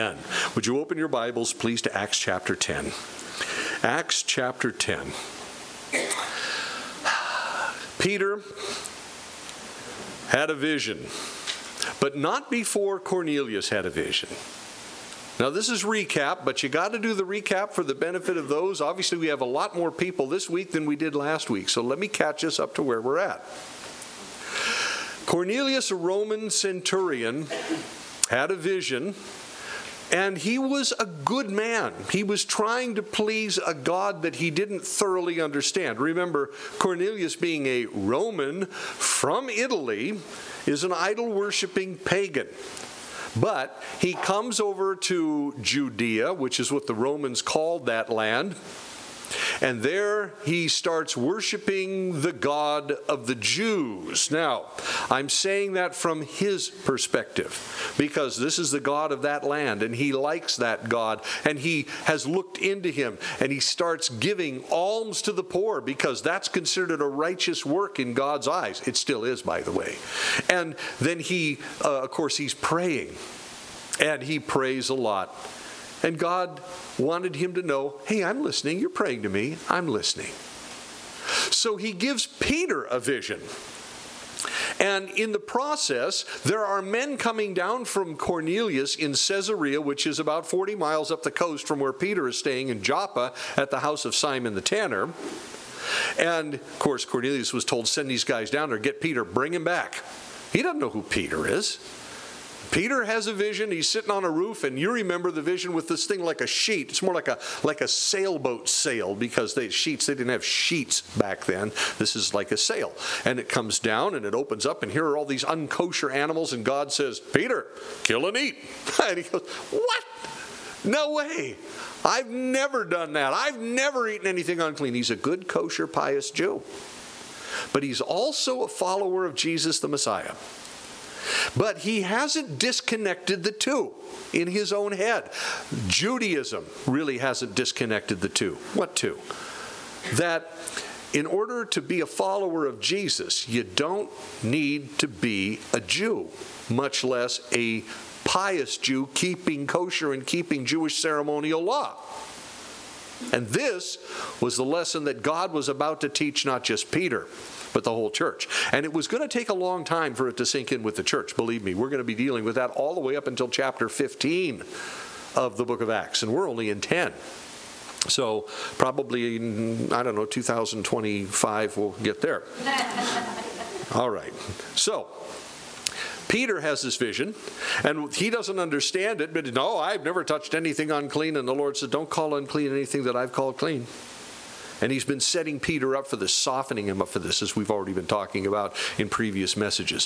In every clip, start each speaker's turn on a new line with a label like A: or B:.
A: Would you open your Bibles, please, to Acts chapter 10? Acts chapter 10. Peter had a vision, but not before Cornelius had a vision. Now, this is recap, but you got to do the recap for the benefit of those. Obviously, we have a lot more people this week than we did last week, so let me catch us up to where we're at. Cornelius, a Roman centurion, had a vision. And he was a good man. He was trying to please a God that he didn't thoroughly understand. Remember, Cornelius, being a Roman from Italy, is an idol-worshiping pagan. But he comes over to Judea, which is what the Romans called that land. And there he starts worshiping the God of the Jews. Now, I'm saying that from his perspective, because this is the God of that land, and he likes that God, and he has looked into him, and he starts giving alms to the poor, because that's considered a righteous work in God's eyes. It still is, by the way. And then he, of course, he's praying, and he prays a lot. And God wanted him to know, hey, I'm listening. You're praying to me. I'm listening. So he gives Peter a vision. And in the process, there are men coming down from Cornelius in Caesarea, which is about 40 miles up the coast from where Peter is staying in Joppa at the house of Simon the tanner. And, of course, Cornelius was told, send these guys down there, get Peter, bring him back. He doesn't know who Peter is. Peter has a vision. He's sitting on a roof, and you remember the vision with this thing like a sheet. It's more like a sailboat sail, because they didn't have sheets back then. This is like a sail. And it comes down, and it opens up, and here are all these unkosher animals, and God says, Peter, kill and eat. And he goes, what? No way. I've never done that. I've never eaten anything unclean. He's a good, kosher, pious Jew. But he's also a follower of Jesus the Messiah. But he hasn't disconnected the two in his own head. Judaism really hasn't disconnected the two. What two? That in order to be a follower of Jesus, you don't need to be a Jew, much less a pious Jew keeping kosher and keeping Jewish ceremonial law. And this was the lesson that God was about to teach not just Peter, but the whole church. And it was going to take a long time for it to sink in with the church. Believe me, we're going to be dealing with that all the way up until chapter 15 of the book of Acts. And we're only in 10. So probably, 2025 we'll get there. All right. So Peter has this vision, and he doesn't understand it, but no, I've never touched anything unclean. And the Lord said, don't call unclean anything that I've called clean. And he's been setting Peter up for this, softening him up for this, as we've already been talking about in previous messages.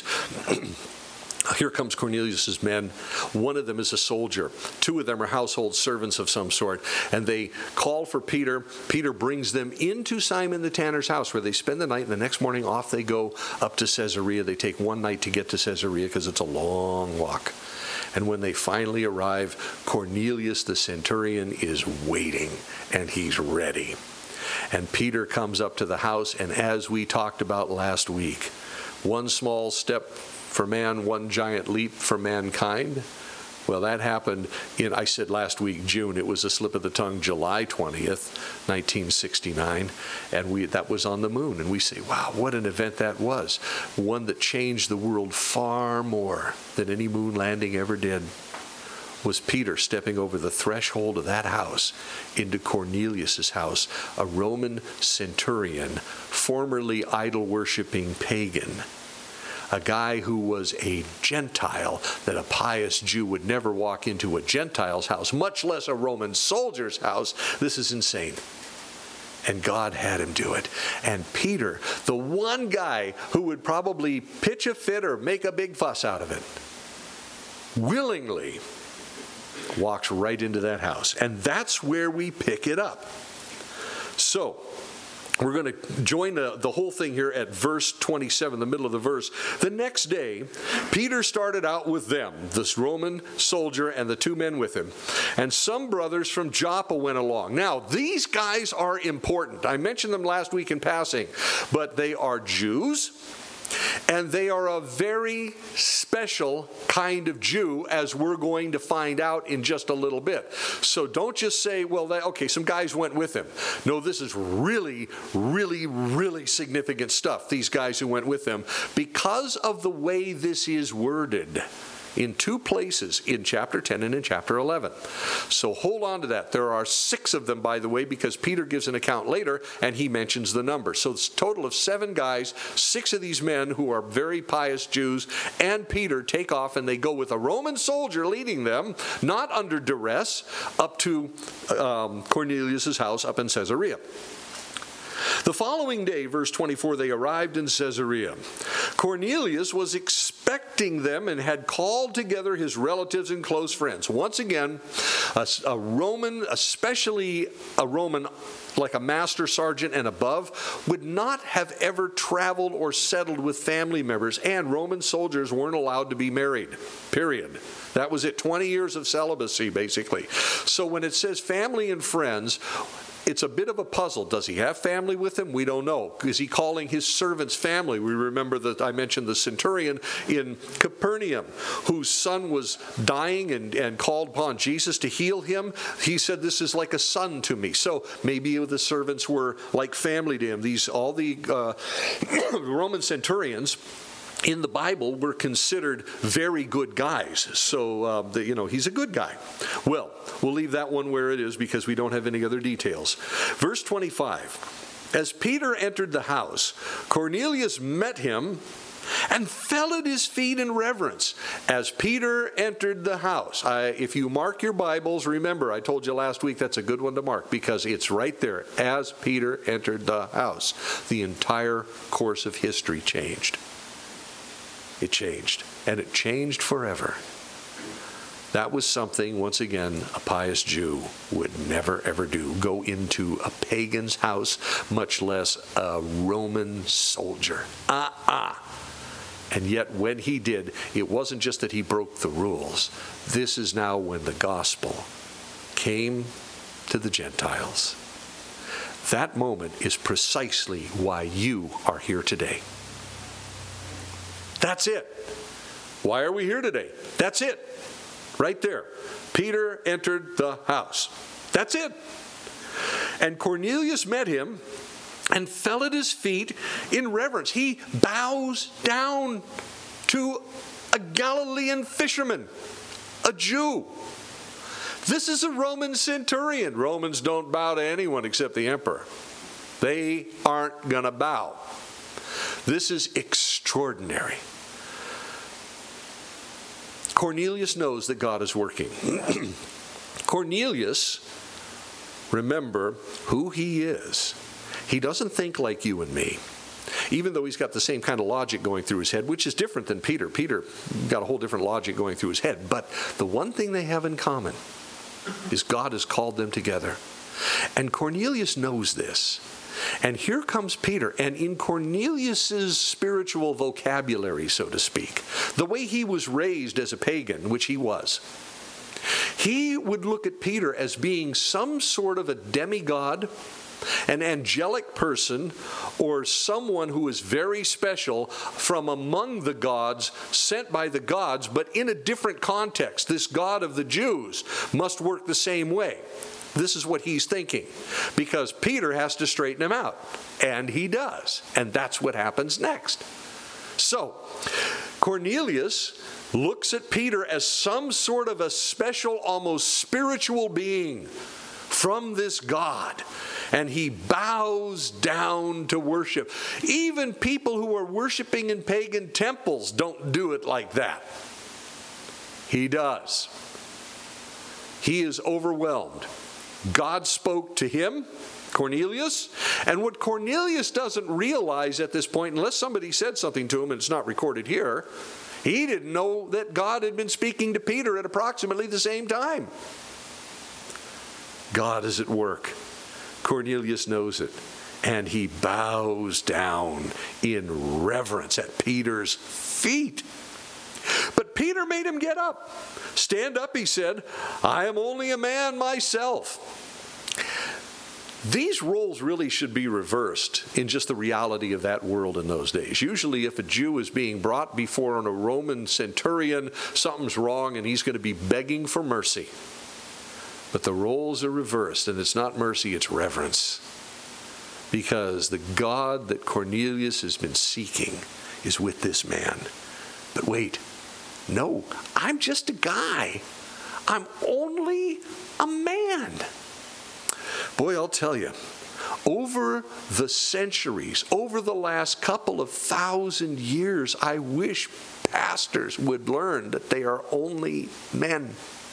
A: Here comes Cornelius' men. One of them is a soldier. Two of them are household servants of some sort. And they call for Peter. Peter brings them into Simon the tanner's house, where they spend the night. And the next morning off they go up to Caesarea. They take one night to get to Caesarea because it's a long walk. And when they finally arrive, Cornelius the centurion is waiting, and he's ready. And Peter comes up to the house, and as we talked about last week, one small step for man, one giant leap for mankind. Well, that happened I said last week, June. It was a slip of the tongue, July 20th, 1969. And that was on the moon. And we say, wow, what an event that was. One that changed the world far more than any moon landing ever did. Was Peter stepping over the threshold of that house into Cornelius' house, a Roman centurion, formerly idol-worshiping pagan, a guy who was a Gentile, that a pious Jew would never walk into a Gentile's house, much less a Roman soldier's house. This is insane. And God had him do it. And Peter, the one guy who would probably pitch a fit or make a big fuss out of it, willingly walks right into that house. And that's where we pick it up. So, we're going to join the whole thing here at verse 27, the middle of the verse. The next day, Peter started out with them, this Roman soldier and the two men with him. And some brothers from Joppa went along. Now, these guys are important. I mentioned them last week in passing, but they are Jews. And they are a very special kind of Jew, as we're going to find out in just a little bit. So don't just say, well, okay, some guys went with him. No, this is really, really, really significant stuff, these guys who went with him, because of the way this is worded in two places, in chapter 10 and in chapter 11. So hold on to that. There are 6 of them, by the way, because Peter gives an account later and he mentions the number. So it's a total of 7 guys, 6 of these men who are very pious Jews, and Peter take off, and they go with a Roman soldier leading them, not under duress, up to Cornelius' house up in Caesarea. The following day, verse 24, they arrived in Caesarea. Cornelius was expecting them and had called together his relatives and close friends. Once again, a Roman, especially a Roman like a master sergeant and above, would not have ever traveled or settled with family members, and Roman soldiers weren't allowed to be married, period. That was it, 20 years of celibacy, basically. So when it says family and friends, it's a bit of a puzzle. Does he have family with him? We don't know. Is he calling his servants family? We remember that I mentioned the centurion in Capernaum, whose son was dying and called upon Jesus to heal him. He said, this is like a son to me. So maybe the servants were like family to him. All the Roman centurions in the Bible were considered very good guys. So, he's a good guy. Well, we'll leave that one where it is because we don't have any other details. Verse 25, as Peter entered the house, Cornelius met him and fell at his feet in reverence. As Peter entered the house. If you mark your Bibles, remember, I told you last week that's a good one to mark because it's right there. As Peter entered the house, the entire course of history changed. It changed, and it changed forever. That was something, once again, a pious Jew would never, ever do. Go into a pagan's house, much less a Roman soldier. And yet, when he did, it wasn't just that he broke the rules. This is now when the gospel came to the Gentiles. That moment is precisely why you are here today. That's it. Why are we here today? That's it. Right there. Peter entered the house. That's it. And Cornelius met him and fell at his feet in reverence. He bows down to a Galilean fisherman, a Jew. This is a Roman centurion. Romans don't bow to anyone except the emperor. They aren't going to bow. This is extraordinary. Cornelius knows that God is working. Cornelius, remember who he is. He doesn't think like you and me, even though he's got the same kind of logic going through his head, which is different than Peter. Peter got a whole different logic going through his head. But the one thing they have in common is God has called them together. And Cornelius knows this. And here comes Peter, and in Cornelius's spiritual vocabulary, so to speak, the way he was raised as a pagan, which he was, he would look at Peter as being some sort of a demigod, an angelic person, or someone who is very special from among the gods, sent by the gods, but in a different context. This God of the Jews must work the same way. This is what he's thinking, because Peter has to straighten him out, and he does, and that's what happens next. So, Cornelius looks at Peter as some sort of a special, almost spiritual being from this God, and he bows down to worship. Even people who are worshiping in pagan temples don't do it like that. He does. He is overwhelmed. God spoke to him, Cornelius, and what Cornelius doesn't realize at this point, unless somebody said something to him and it's not recorded here, he didn't know that God had been speaking to Peter at approximately the same time. God is at work. Cornelius knows it, and he bows down in reverence at Peter's feet. But Peter made him get up. Stand up, he said. I am only a man myself. These roles really should be reversed in just the reality of that world in those days. Usually if a Jew is being brought before a Roman centurion, something's wrong and he's going to be begging for mercy. But the roles are reversed, and it's not mercy, it's reverence. Because the God that Cornelius has been seeking is with this man. But wait, no, I'm just a guy. I'm only a man. Boy, I'll tell you, over the centuries, over the last couple of 1,000 years, I wish pastors would learn that they are only men.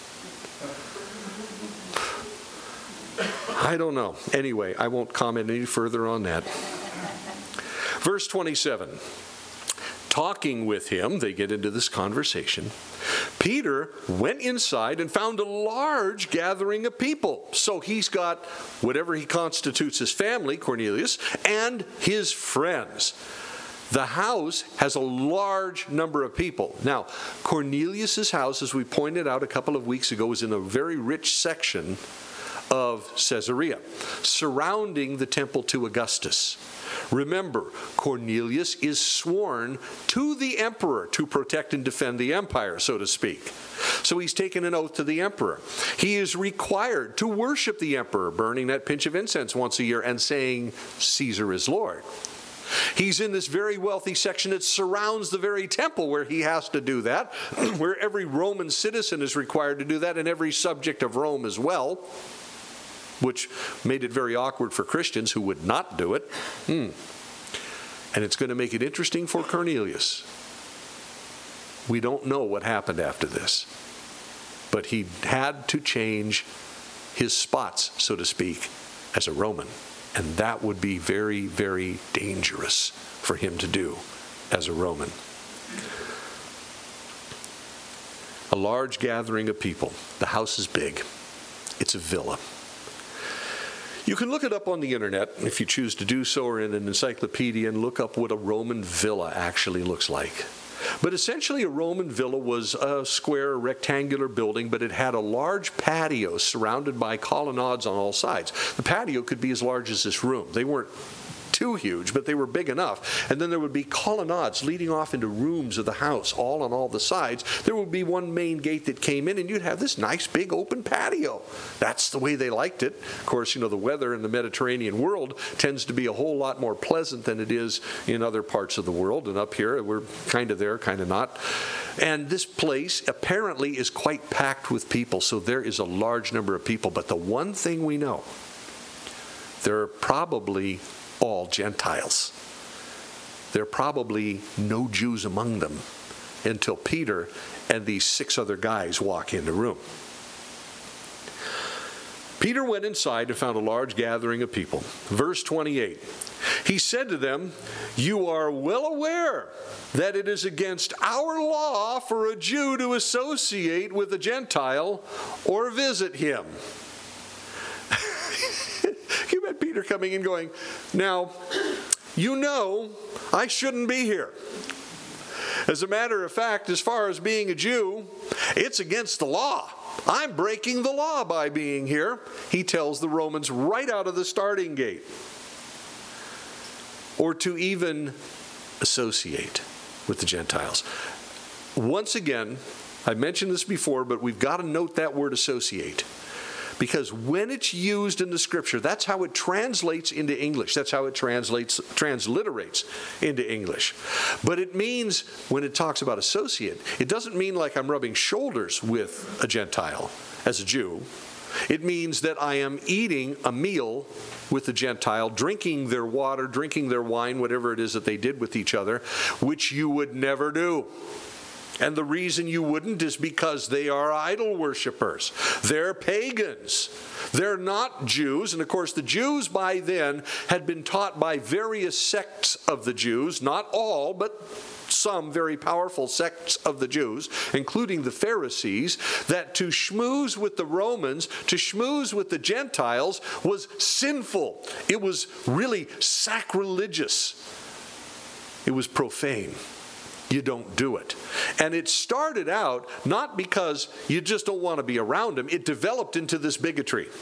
A: I don't know. Anyway, I won't comment any further on that. Verse 27. Talking with him, they get into this conversation. Peter went inside and found a large gathering of people. So he's got whatever he constitutes his family, Cornelius, and his friends. The house has a large number of people. Now, Cornelius' house, as we pointed out a couple of weeks ago, is in a very rich section of Caesarea, surrounding the temple to Augustus. Remember, Cornelius is sworn to the emperor to protect and defend the empire, so to speak. So he's taken an oath to the emperor. He is required to worship the emperor, burning that pinch of incense once a year and saying, Caesar is Lord. He's in this very wealthy section that surrounds the very temple where he has to do that, where every Roman citizen is required to do that, and every subject of Rome as well, which made it very awkward for Christians who would not do it. And it's going to make it interesting for Cornelius. We don't know what happened after this, but he had to change his spots, so to speak, as a Roman. And that would be very, very dangerous for him to do as a Roman. A large gathering of people. The house is big. It's a villa. You can look it up on the internet if you choose to do so, or in an encyclopedia, and look up what a Roman villa actually looks like. But essentially a Roman villa was a square, rectangular building, but it had a large patio surrounded by colonnades on all sides. The patio could be as large as this room. They weren't too huge, but they were big enough. And then there would be colonnades leading off into rooms of the house, all on all the sides. There would be one main gate that came in, and you'd have this nice big open patio. That's the way they liked it. Of course, the weather in the Mediterranean world tends to be a whole lot more pleasant than it is in other parts of the world. And up here, we're kind of there, kind of not. And this place apparently is quite packed with people, so there is a large number of people. But the one thing we know, there are probably all Gentiles. There are probably no Jews among them until Peter and these 6 other guys walk in the room. Peter went inside and found a large gathering of people. Verse 28, he said to them, "You are well aware that it is against our law for a Jew to associate with a Gentile or visit him." You met Peter coming in going, "Now, I shouldn't be here. As a matter of fact, as far as being a Jew, it's against the law. I'm breaking the law by being here." He tells the Romans right out of the starting gate. Or to even associate with the Gentiles. Once again, I mentioned this before, but we've got to note that word associate. Because when it's used in the Scripture, that's how it translates into English. That's how it transliterates into English. But it means, when it talks about associate, it doesn't mean like I'm rubbing shoulders with a Gentile as a Jew. It means that I am eating a meal with the Gentile, drinking their water, drinking their wine, whatever it is that they did with each other, which you would never do. And the reason you wouldn't is because they are idol worshipers. They're pagans. They're not Jews. And of course, the Jews by then had been taught by various sects of the Jews, not all, but some very powerful sects of the Jews, including the Pharisees, that to schmooze with the Romans, to schmooze with the Gentiles, was sinful. It was really sacrilegious. It was profane. You don't do it. And it started out not because you just don't want to be around them. It developed into this bigotry.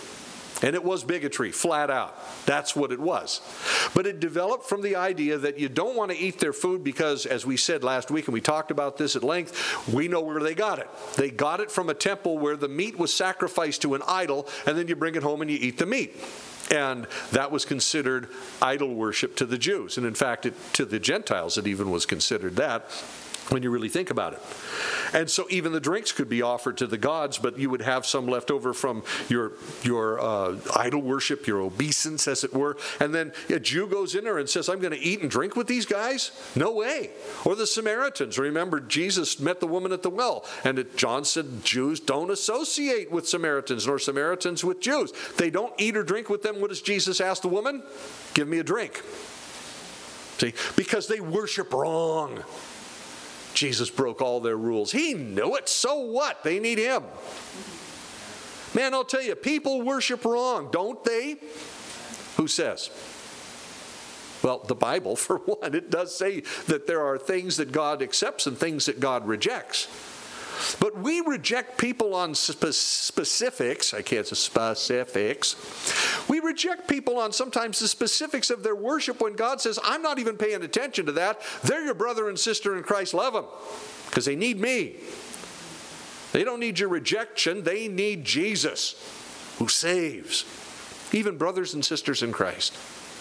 A: And it was bigotry, flat out. That's what it was. But it developed from the idea that you don't want to eat their food because, as we said last week, and we talked about this at length, we know where they got it. They got it from a temple where the meat was sacrificed to an idol, and then you bring it home and you eat the meat. And that was considered idol worship to the Jews. And in fact, to the Gentiles, it even was considered that, when you really think about it. And so even the drinks could be offered to the gods, but you would have some left over from your idol worship, your obeisance, as it were. And then a Jew goes in there and says, I'm going to eat and drink with these guys? No way. Or the Samaritans. Remember, Jesus met the woman at the well, and John said, Jews don't associate with Samaritans, nor Samaritans with Jews. They don't eat or drink with them. What does Jesus ask the woman? Give me a drink. See, because they worship wrong. Jesus broke all their rules. He knew it. So what? They need him. Man, I'll tell you, people worship wrong, don't they? Who says? Well, the Bible, for one, it does say that there are things that God accepts and things that God rejects. But we reject people on specifics. I can't say specifics. We reject people on sometimes the specifics of their worship when God says, I'm not even paying attention to that. They're your brother and sister in Christ. Love them because they need me. They don't need your rejection. They need Jesus who saves. Even brothers and sisters in Christ.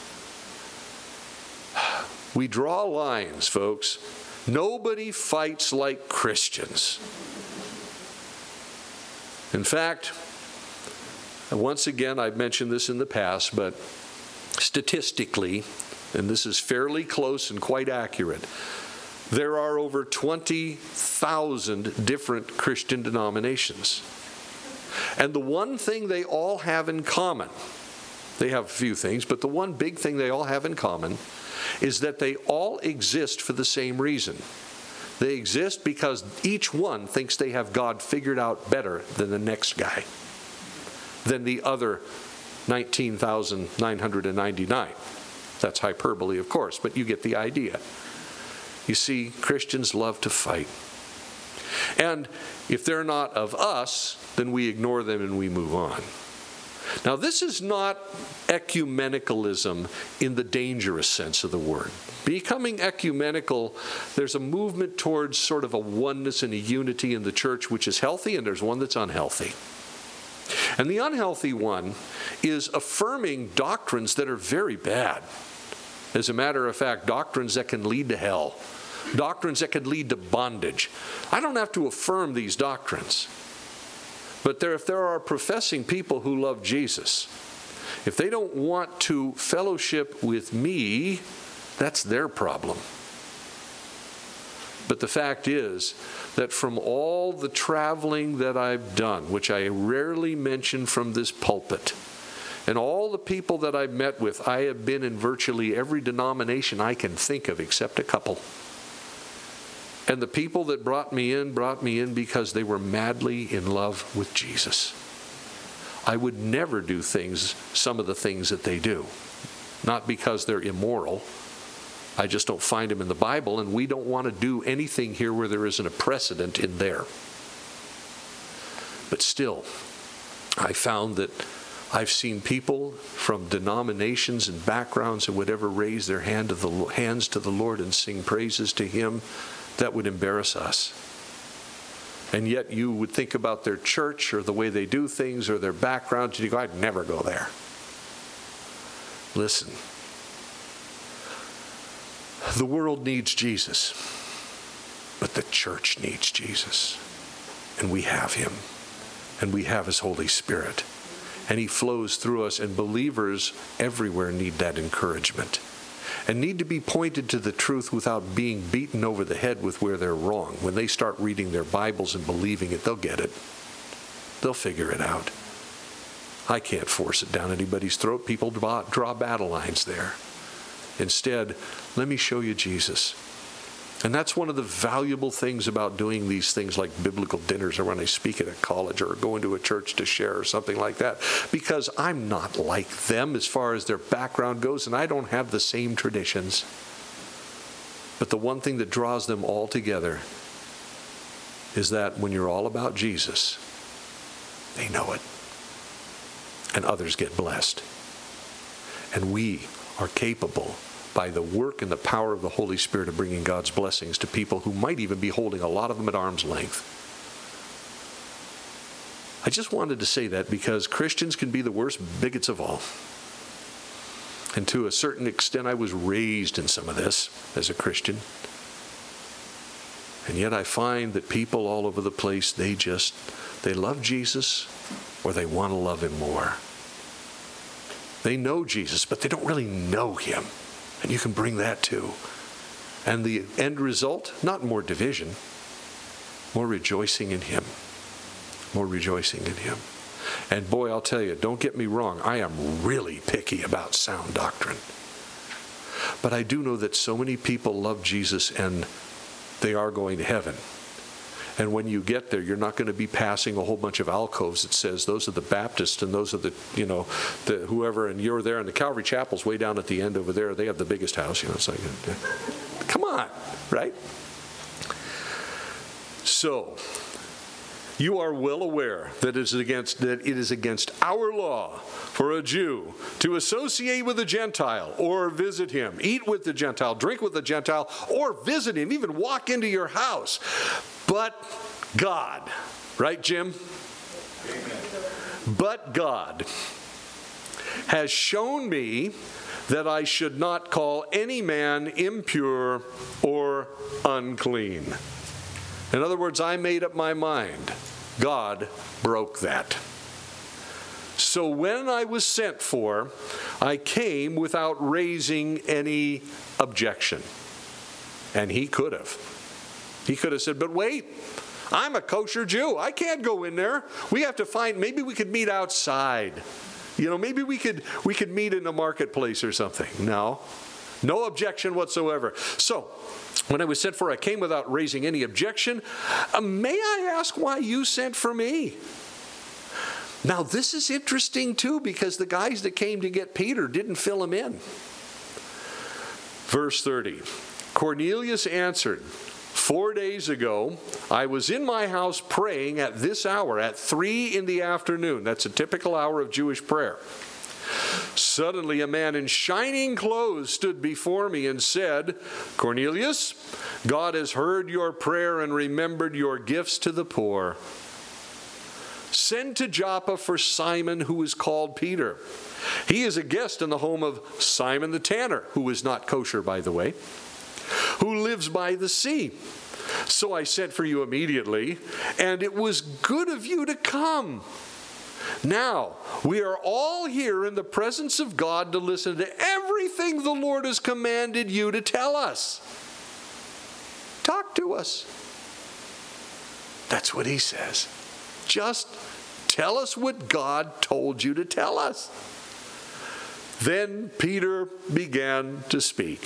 A: We draw lines, folks. Nobody fights like Christians. In fact, once again, I've mentioned this in the past, but statistically, and this is fairly close and quite accurate, there are over 20,000 different Christian denominations. And the one thing they all have in common, they have a few things, but the one big thing they all have in common is that they all exist for the same reason. They exist because each one thinks they have God figured out better than the next guy, than the other 19,999. That's hyperbole, of course, but you get the idea. You see, Christians love to fight. And if they're not of us, then we ignore them and we move on. Now, this is not ecumenicalism in the dangerous sense of the word. Becoming ecumenical, there's a movement towards sort of a oneness and a unity in the church, which is healthy, and there's one that's unhealthy. And the unhealthy one is affirming doctrines that are very bad. As a matter of fact, doctrines that can lead to hell, doctrines that can lead to bondage. I don't have to affirm these doctrines. But if there are professing people who love Jesus, if they don't want to fellowship with me, that's their problem. But the fact is that from all the traveling that I've done, which I rarely mention from this pulpit, and all the people that I've met with, I have been in virtually every denomination I can think of except a couple. And the people that brought me in because they were madly in love with Jesus. I would never do some of the things that they do. Not because they're immoral. I just don't find them in the Bible, and we don't want to do anything here where there isn't a precedent in there. But still, I found that I've seen people from denominations and backgrounds and whatever raise their hands to the Lord and sing praises to Him that would embarrass us. And yet you would think about their church or the way they do things or their background, and you go, I'd never go there. Listen, the world needs Jesus, but the church needs Jesus. And we have Him, and we have His Holy Spirit. And He flows through us, and believers everywhere need that encouragement. And need to be pointed to the truth without being beaten over the head with where they're wrong. When they start reading their Bibles and believing it, they'll get it. They'll figure it out. I can't force it down anybody's throat. People draw battle lines there. Instead, let me show you Jesus. And that's one of the valuable things about doing these things like biblical dinners, or when I speak at a college, or going to a church to share or something like that, because I'm not like them as far as their background goes, and I don't have the same traditions. But the one thing that draws them all together is that when you're all about Jesus, they know it. and others get blessed. And we are capable, by the work and the power of the Holy Spirit, of bringing God's blessings to people who might even be holding a lot of them at arm's length. I just wanted to say that because Christians can be the worst bigots of all. And to a certain extent, I was raised in some of this as a Christian. And yet I find that people all over the place, they love Jesus, or they want to love him more. They know Jesus, but they don't really know him. And you can bring that too. And the end result, not more division, more rejoicing in him. More rejoicing in him. And boy, I'll tell you, don't get me wrong, I am really picky about sound doctrine. But I do know that so many people love Jesus and they are going to heaven. And when you get there, you're not going to be passing a whole bunch of alcoves that says those are the Baptists and those are the whoever, and you're there, and the Calvary Chapel's way down at the end over there. They have the biggest house. It's like, come on, right? So, you are well aware that it is against our law for a Jew to associate with a Gentile or visit him, eat with the Gentile, drink with the Gentile, or visit him, even walk into your house. But God, right, Jim? Amen. But God has shown me that I should not call any man impure or unclean. In other words, I made up my mind. God broke that. So when I was sent for, I came without raising any objection. And he could have. He could have said, but wait, I'm a kosher Jew. I can't go in there. We have to maybe we could meet outside. Maybe we could meet in a marketplace or something. No objection whatsoever. So, when I was sent for, I came without raising any objection. May I ask why you sent for me? Now, this is interesting, too, because the guys that came to get Peter didn't fill him in. Verse 30, Cornelius answered, 4 days ago, I was in my house praying at this hour, at 3 p.m. That's a typical hour of Jewish prayer. Suddenly a man in shining clothes stood before me and said, Cornelius, God has heard your prayer and remembered your gifts to the poor. Send to Joppa for Simon, who is called Peter. He is a guest in the home of Simon the tanner, who is not kosher, by the way, who lives by the sea. So I sent for you immediately, and it was good of you to come. Now, we are all here in the presence of God to listen to everything the Lord has commanded you to tell us. Talk to us. That's what he says. Just tell us what God told you to tell us. Then Peter began to speak.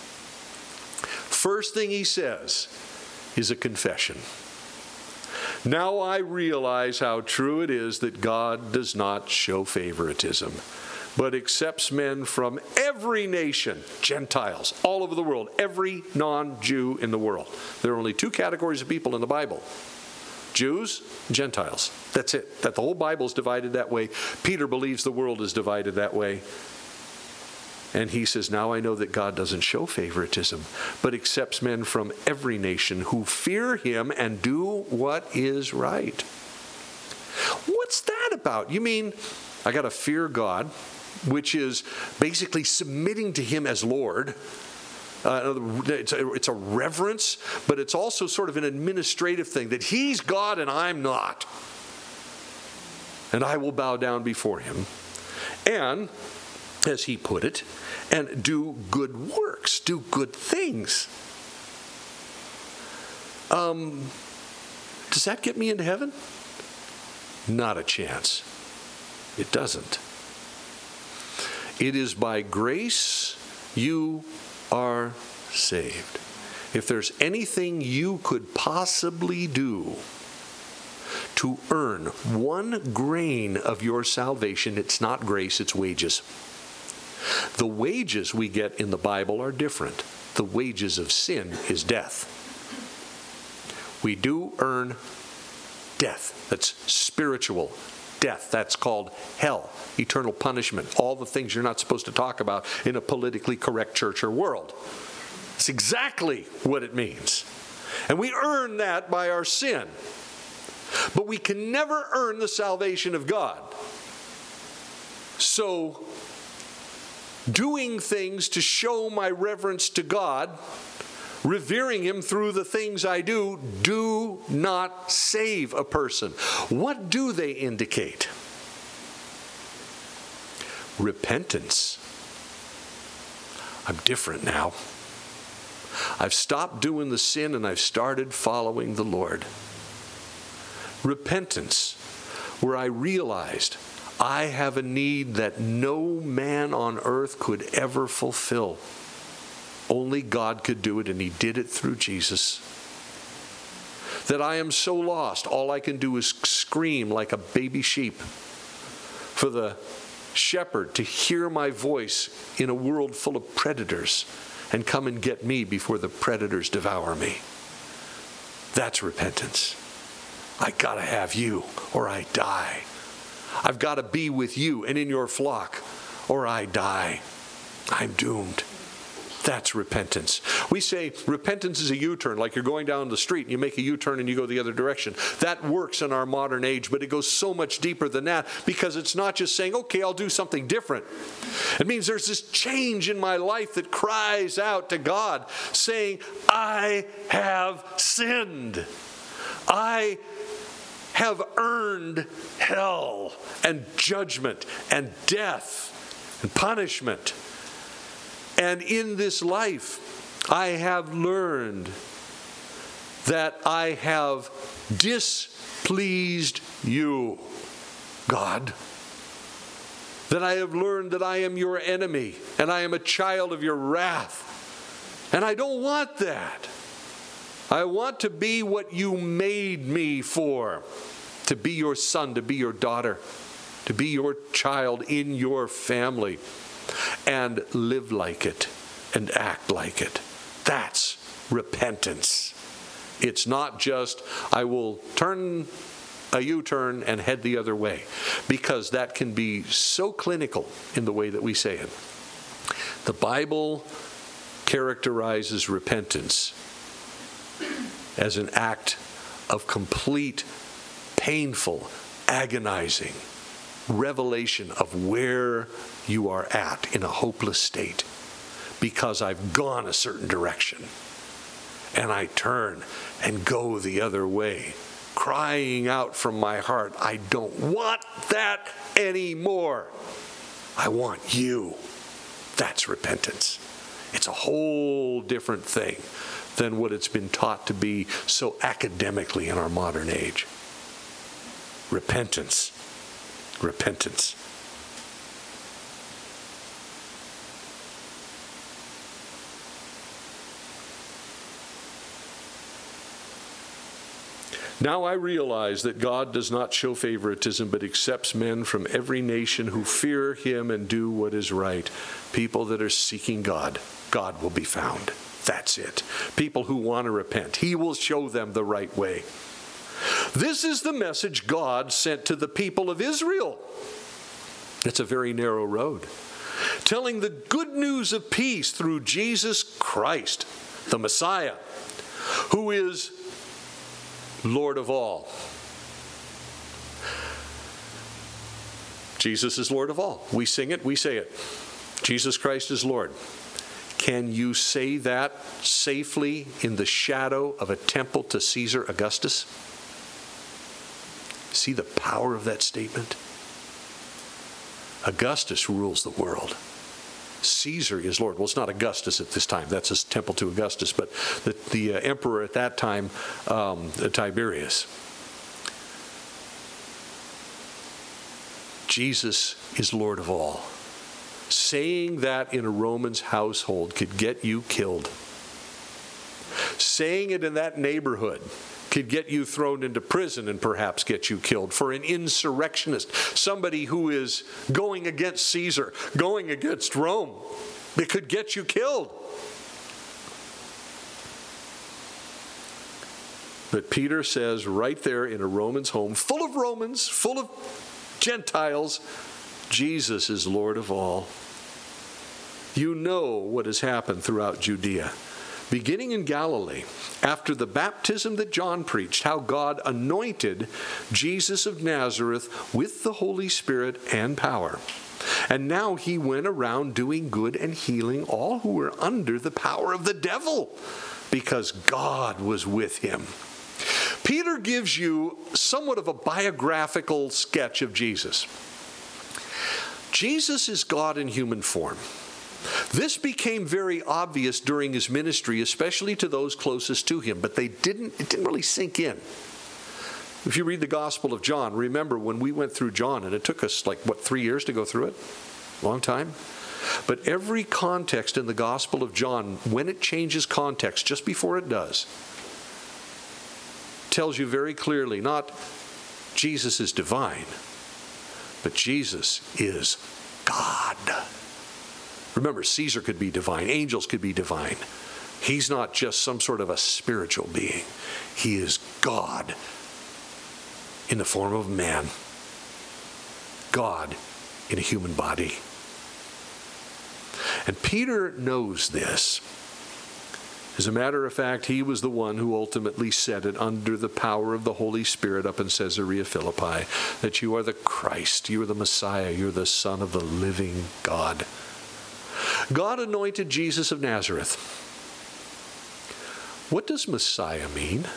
A: First thing he says is a confession. Now I realize how true it is that God does not show favoritism, but accepts men from every nation, Gentiles, all over the world, every non-Jew in the world. There are only two categories of people in the Bible: Jews, Gentiles. That's it. That the whole Bible is divided that way. Peter believes the world is divided that way. And he says, now I know that God doesn't show favoritism, but accepts men from every nation who fear him and do what is right. What's that about? You mean, I got to fear God, which is basically submitting to him as Lord. It's a reverence, but it's also sort of an administrative thing, that he's God and I'm not. And I will bow down before him. And, as he put it, and do good works, do good things. Does that get me into heaven? Not a chance. It doesn't. It is by grace you are saved. If there's anything you could possibly do to earn 1 grain of your salvation, it's not grace, it's wages. The wages we get in the Bible are different. The wages of sin is death. We do earn death. That's spiritual death. That's called hell, eternal punishment, all the things you're not supposed to talk about in a politically correct church or world. It's exactly what it means. And we earn that by our sin. But we can never earn the salvation of God. So, doing things to show my reverence to God, revering Him through the things I do not save a person. What do they indicate? Repentance. I'm different now. I've stopped doing the sin and I've started following the Lord. Repentance, where I realized I have a need that no man on earth could ever fulfill. Only God could do it, and He did it through Jesus. That I am so lost, all I can do is scream like a baby sheep for the shepherd to hear my voice in a world full of predators and come and get me before the predators devour me. That's repentance. I gotta have you or I die. I've got to be with you and in your flock or I die. I'm doomed. That's repentance. We say repentance is a U-turn, like you're going down the street and you make a U-turn and you go the other direction. That works in our modern age, but it goes so much deeper than that, because it's not just saying, okay, I'll do something different. It means there's this change in my life that cries out to God, saying, I have sinned. I have earned hell and judgment and death and punishment. And in this life, I have learned that I have displeased you, God. That I have learned that I am your enemy and I am a child of your wrath. And I don't want that. I want to be what you made me for. To be your son, to be your daughter, to be your child in your family. And live like it and act like it. That's repentance. It's not just, I will turn a U-turn and head the other way, because that can be so clinical in the way that we say it. The Bible characterizes repentance as an act of complete, painful, agonizing revelation of where you are at in a hopeless state, because I've gone a certain direction and I turn and go the other way, crying out from my heart, I don't want that anymore. I want you. That's repentance. It's a whole different thing than what it's been taught to be so academically in our modern age. Repentance. Repentance. Now I realize that God does not show favoritism, but accepts men from every nation who fear Him and do what is right. People that are seeking God, God will be found. That's it. People who want to repent, He will show them the right way. This is the message God sent to the people of Israel. It's a very narrow road, telling the good news of peace through Jesus Christ, the Messiah, who is Lord of all. Jesus is Lord of all. We sing it, we say it. Jesus Christ is Lord. Can you say that safely in the shadow of a temple to Caesar Augustus? See the power of that statement? Augustus rules the world. Caesar is Lord. Well, it's not Augustus at this time. That's a temple to Augustus. But the emperor at that time, Tiberius. Jesus is Lord of all. Saying that in a Roman's household could get you killed. Saying it in that neighborhood could get you thrown into prison and perhaps get you killed. For an insurrectionist, somebody who is going against Caesar, going against Rome, it could get you killed. But Peter says right there in a Roman's home, full of Romans, full of Gentiles, Jesus is Lord of all. You know what has happened throughout Judea. Beginning in Galilee, after the baptism that John preached, how God anointed Jesus of Nazareth with the Holy Spirit and power. And now he went around doing good and healing all who were under the power of the devil, because God was with him. Peter gives you somewhat of a biographical sketch of Jesus. Jesus is God in human form. This became very obvious during his ministry, especially to those closest to him, but it didn't really sink in. If you read the Gospel of John, remember when we went through John, and it took us 3 years to go through it? Long time. But every context in the Gospel of John, when it changes context, just before it does, tells you very clearly, not Jesus is divine, but Jesus is God. Remember, Caesar could be divine. Angels could be divine. He's not just some sort of a spiritual being. He is God in the form of man. God in a human body. And Peter knows this. As a matter of fact, he was the one who ultimately said it under the power of the Holy Spirit up in Caesarea Philippi, that you are the Christ, you are the Messiah, you're the Son of the living God. God anointed Jesus of Nazareth. What does Messiah mean?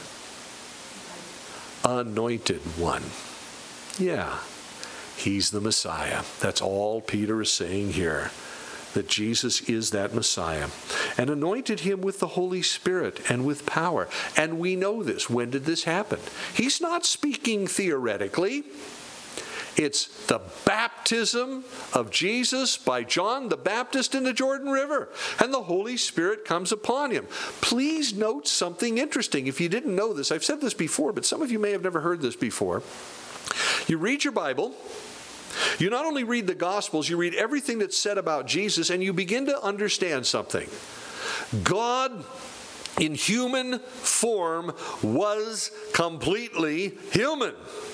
A: Anointed one. Yeah, he's the Messiah. That's all Peter is saying here, that Jesus is that Messiah. And anointed him with the Holy Spirit and with power. And we know this. When did this happen? He's not speaking theoretically. It's the baptism of Jesus by John the Baptist in the Jordan River. And the Holy Spirit comes upon him. Please note something interesting. If you didn't know this, I've said this before, but some of you may have never heard this before. You read your Bible. You not only read the Gospels, you read everything that's said about Jesus, and you begin to understand something. God in human form was completely human.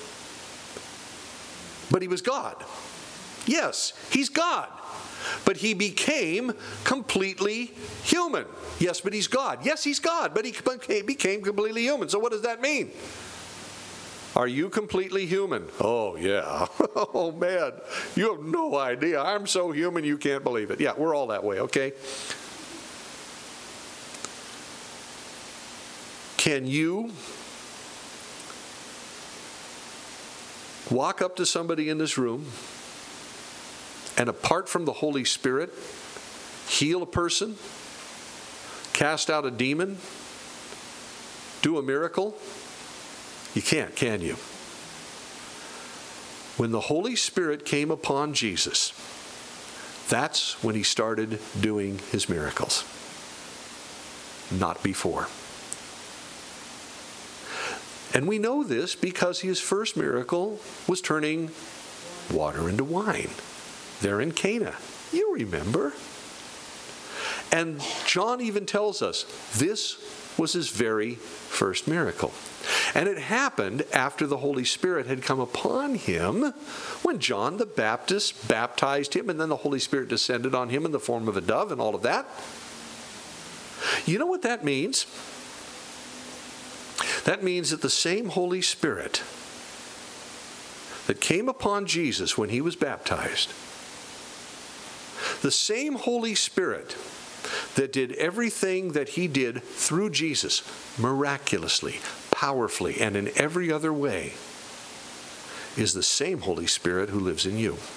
A: But he was God. Yes, he's God. But he became completely human. Yes, but he's God. Yes, he's God, but he became completely human. So what does that mean? Are you completely human? Oh, yeah. Oh, man. You have no idea. I'm so human you can't believe it. Yeah, we're all that way, okay? Can you walk up to somebody in this room and, apart from the Holy Spirit, heal a person, cast out a demon, do a miracle? You can't, can you? When the Holy Spirit came upon Jesus, that's when he started doing his miracles. Not before. And we know this because his first miracle was turning water into wine there in Cana. You remember. And John even tells us this was his very first miracle. And it happened after the Holy Spirit had come upon him when John the Baptist baptized him, and then the Holy Spirit descended on him in the form of a dove and all of that. You know what that means? That means that the same Holy Spirit that came upon Jesus when he was baptized, the same Holy Spirit that did everything that he did through Jesus, miraculously, powerfully, and in every other way, is the same Holy Spirit who lives in you.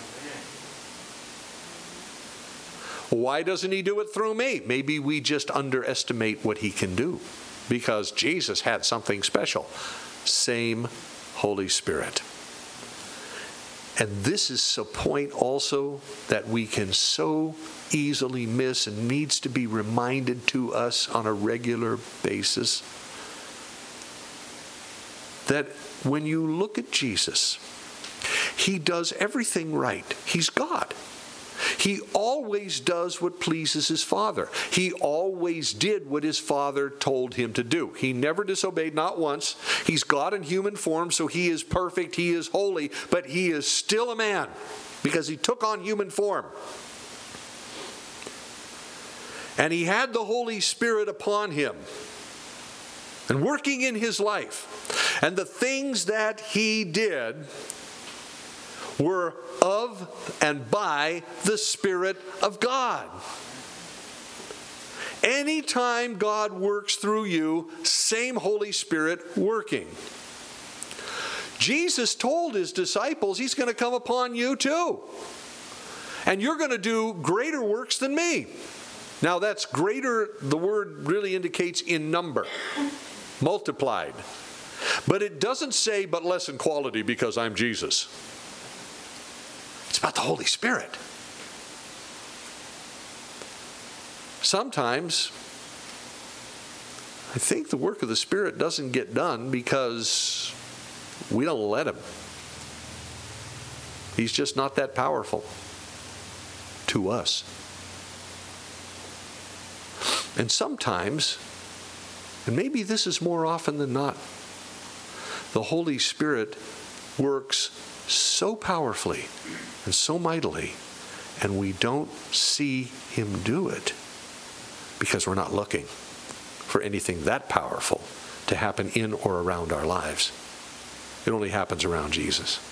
A: Why doesn't he do it through me? Maybe we just underestimate what he can do, because Jesus had something special. Same Holy Spirit. And this is a point also that we can so easily miss and needs to be reminded to us on a regular basis. That when you look at Jesus, he does everything right. He's God. He always does what pleases his Father. He always did what his Father told him to do. He never disobeyed, not once. He's God in human form, so he is perfect, he is holy, but he is still a man because he took on human form. And he had the Holy Spirit upon him and working in his life. And the things that he did were of and by the Spirit of God. Anytime God works through you, same Holy Spirit working. Jesus told his disciples he's going to come upon you too. And you're going to do greater works than me. Now that's greater, the word really indicates in number, multiplied. But it doesn't say but less in quality because I'm Jesus. It's about the Holy Spirit. Sometimes I think the work of the Spirit doesn't get done because we don't let him. He's just not that powerful to us. And sometimes, and maybe this is more often than not, the Holy Spirit works so powerfully and so mightily, and we don't see him do it because we're not looking for anything that powerful to happen in or around our lives. It only happens around Jesus.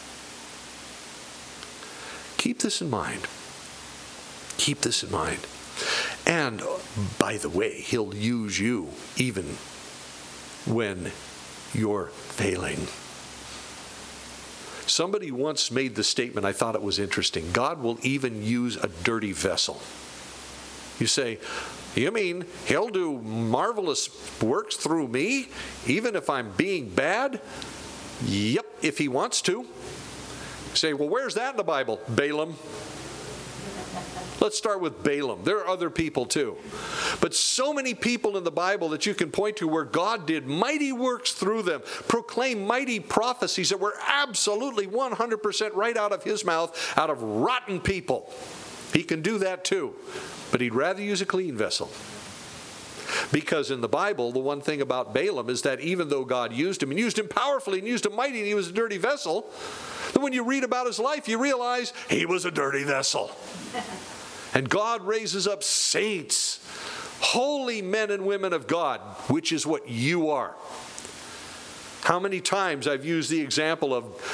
A: Keep this in mind. Keep this in mind. And, by the way, he'll use you even when you're failing. Somebody once made the statement, I thought it was interesting, God will even use a dirty vessel. You say, you mean he'll do marvelous works through me, even if I'm being bad? Yep, if he wants to. You say, well, where's that in the Bible? Balaam. Let's start with Balaam. There are other people too. But so many people in the Bible that you can point to where God did mighty works through them, proclaimed mighty prophecies that were absolutely 100% right out of his mouth, out of rotten people. He can do that too. But he'd rather use a clean vessel. Because in the Bible, the one thing about Balaam is that even though God used him, and used him powerfully, and used him mighty, and he was a dirty vessel, then when you read about his life, you realize he was a dirty vessel. And God raises up saints, holy men and women of God, which is what you are. How many times I've used the example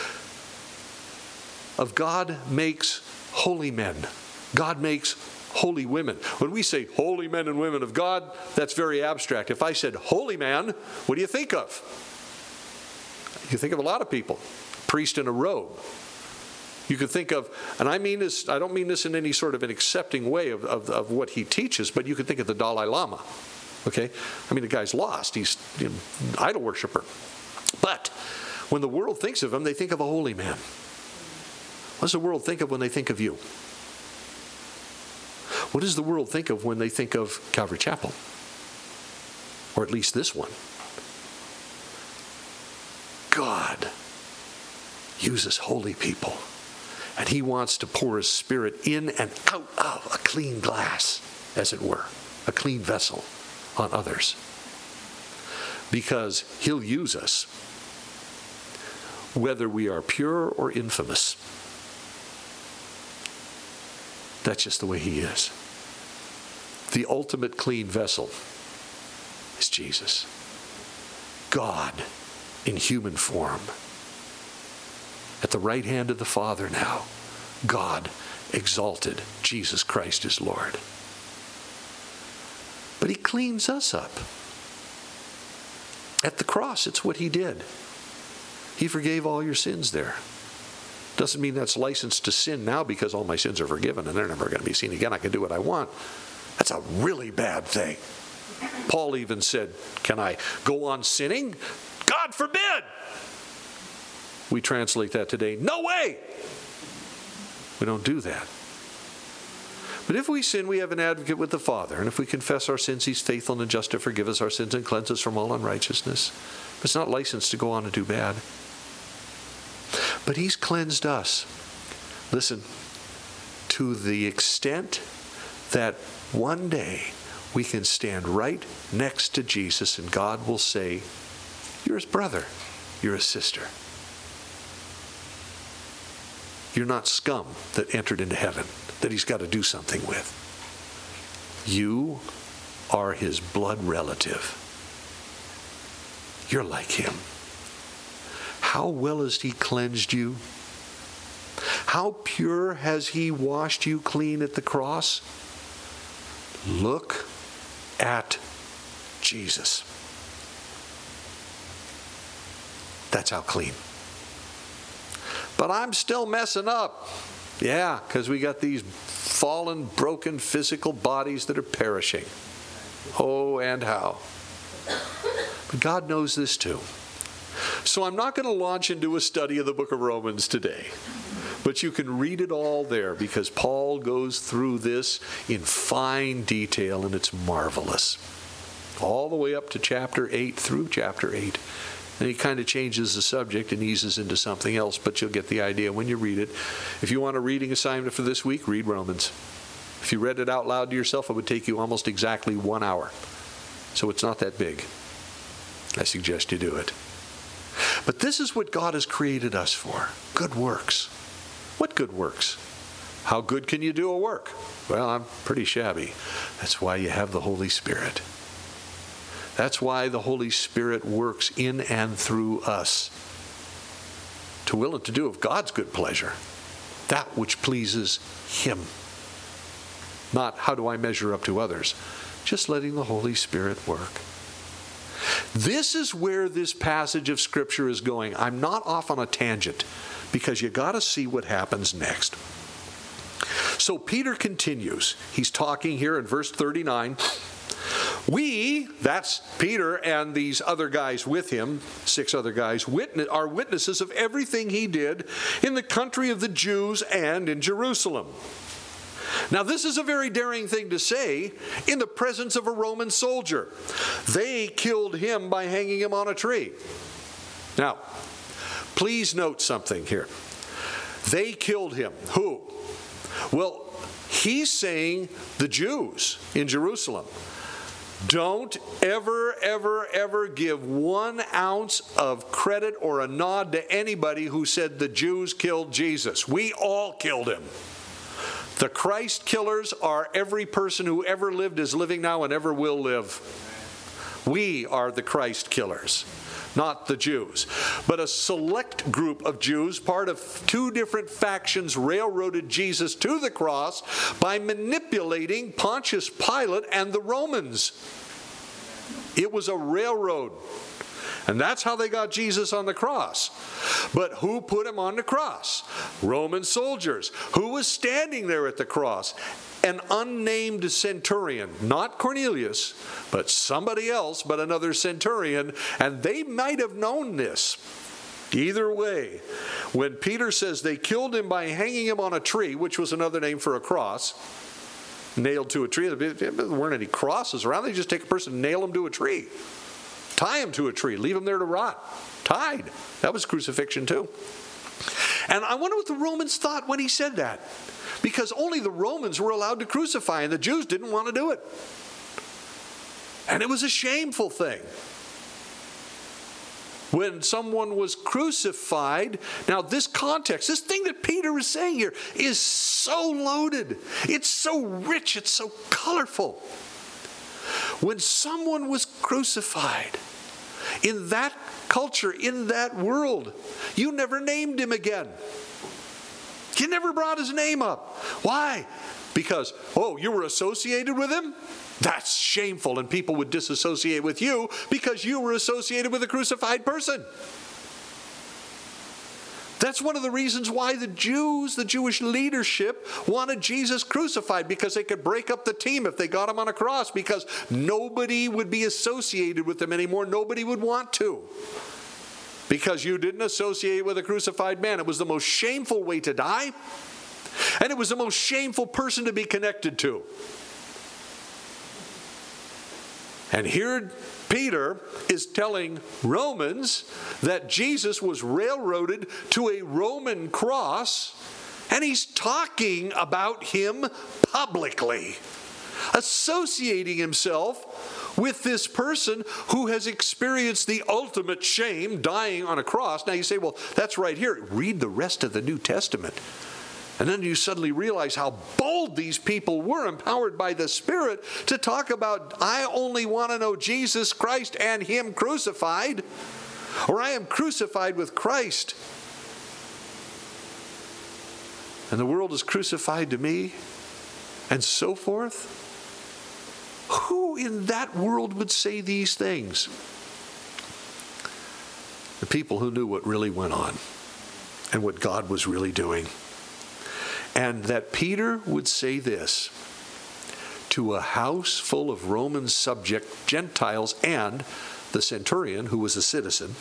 A: of God makes holy men. God makes holy women. When we say holy men and women of God, that's very abstract. If I said holy man, what do you think of? You think of a lot of people. Priest in a robe. You could think of, and I mean this, I don't mean this in any sort of an accepting way of what he teaches, but you could think of the Dalai Lama. Okay? I mean, the guy's lost. He's an idol worshiper. But when the world thinks of him, they think of a holy man. What does the world think of when they think of you? What does the world think of when they think of Calvary Chapel? Or at least this one. God uses holy people. And he wants to pour his Spirit in and out of a clean glass, as it were, a clean vessel on others. Because he'll use us, whether we are pure or infamous. That's just the way he is. The ultimate clean vessel is Jesus. God in human form. At the right hand of the Father now, God exalted Jesus Christ is Lord. But he cleans us up. At the cross, it's what he did. He forgave all your sins there. Doesn't mean that's licensed to sin now because all my sins are forgiven and they're never going to be seen again. I can do what I want. That's a really bad thing. Paul even said, can I go on sinning? God forbid! We translate that today, no way! We don't do that. But if we sin, we have an advocate with the Father. And if we confess our sins, he's faithful and just to forgive us our sins and cleanse us from all unrighteousness. But it's not licensed to go on and do bad. But he's cleansed us. Listen, to the extent that one day we can stand right next to Jesus and God will say, you're his brother, you're his sister. You're not scum that entered into heaven that he's got to do something with. You are his blood relative. You're like him. How well has he cleansed you? How pure has he washed you clean at the cross? Look at Jesus. That's how clean. But I'm still messing up. Yeah, because we got these fallen, broken physical bodies that are perishing. Oh, and how. But God knows this too. So I'm not going to launch into a study of the book of Romans today. But you can read it all there because Paul goes through this in fine detail and it's marvelous. All the way up to chapter 8 through chapter 8. And he kind of changes the subject and eases into something else, but you'll get the idea when you read it. If you want a reading assignment for this week, read Romans. If you read it out loud to yourself, it would take you almost exactly 1 hour. So it's not that big. I suggest you do it. But this is what God has created us for. Good works. What good works? How good can you do a work? Well, I'm pretty shabby. That's why you have the Holy Spirit. That's why the Holy Spirit works in and through us to will and to do of God's good pleasure, that which pleases him. Not how do I measure up to others, just letting the Holy Spirit work. This is where this passage of Scripture is going. I'm not off on a tangent because you got to see what happens next. So Peter continues. He's talking here in verse 39. We, that's Peter and these other guys with him, 6 other guys, are witnesses of everything he did in the country of the Jews and in Jerusalem. Now, this is a very daring thing to say in the presence of a Roman soldier. They killed him by hanging him on a tree. Now, please note something here. They killed him. Who? Well, he's saying the Jews in Jerusalem. Don't ever, ever, ever give 1 ounce of credit or a nod to anybody who said the Jews killed Jesus. We all killed him. The Christ killers are every person who ever lived, is living now, and ever will live. We are the Christ killers, not the Jews. But a select group of Jews, part of 2 different factions, railroaded Jesus to the cross by manipulating Pontius Pilate and the Romans. It was a railroad. And that's how they got Jesus on the cross. But who put him on the cross? Roman soldiers. Who was standing there at the cross? An unnamed centurion. Not Cornelius, but somebody else, but another centurion. And they might have known this. Either way, when Peter says they killed him by hanging him on a tree, which was another name for a cross, nailed to a tree. There weren't any crosses around. They just take a person and nail him to a tree. Tie him to a tree. Leave him there to rot. Tied. That was crucifixion too. And I wonder what the Romans thought when he said that. Because only the Romans were allowed to crucify and the Jews didn't want to do it. And it was a shameful thing. When someone was crucified, now this context, this thing that Peter is saying here is so loaded. It's so rich. It's so colorful. When someone was crucified, in that culture, in that world, you never named him again. You never brought his name up. Why? Because, you were associated with him? That's shameful, and people would disassociate with you because you were associated with a crucified person. That's one of the reasons why the Jews, the Jewish leadership, wanted Jesus crucified, because they could break up the team if they got him on a cross, because nobody would be associated with him anymore. Nobody would want to. Because you didn't associate with a crucified man. It was the most shameful way to die, and it was the most shameful person to be connected to. And here Peter is telling Romans that Jesus was railroaded to a Roman cross And he's talking about him publicly, associating himself with this person who has experienced the ultimate shame, dying on a cross. Now you say, well, that's right here. Read the rest of the New Testament. And then you suddenly realize how bold these people were, empowered by the Spirit, to talk about, I only want to know Jesus Christ and Him crucified, or I am crucified with Christ. And the world is crucified to me, and so forth. Who in that world would say these things? The people who knew what really went on and what God was really doing. And that Peter would say this to a house full of Roman subject Gentiles and the centurion, who was a citizen.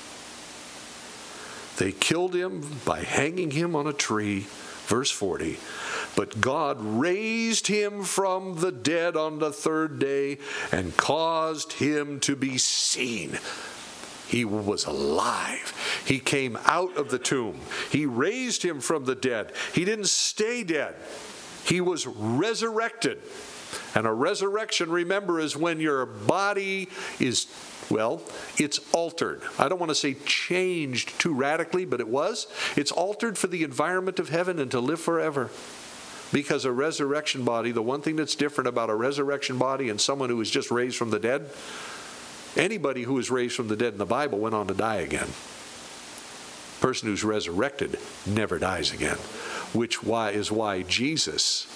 A: They killed him by hanging him on a tree. Verse 40, but God raised him from the dead on the third day and caused him to be seen. He was alive. He came out of the tomb. He raised him from the dead. He didn't stay dead. He was resurrected. And a resurrection, remember, is when your body is, well, it's altered. I don't want to say changed too radically, but it was. It's altered for the environment of heaven and to live forever. Because a resurrection body, the one thing that's different about a resurrection body and someone who was just raised from the dead, anybody who was raised from the dead in the Bible went on to die again. The person who's resurrected never dies again, which is why Jesus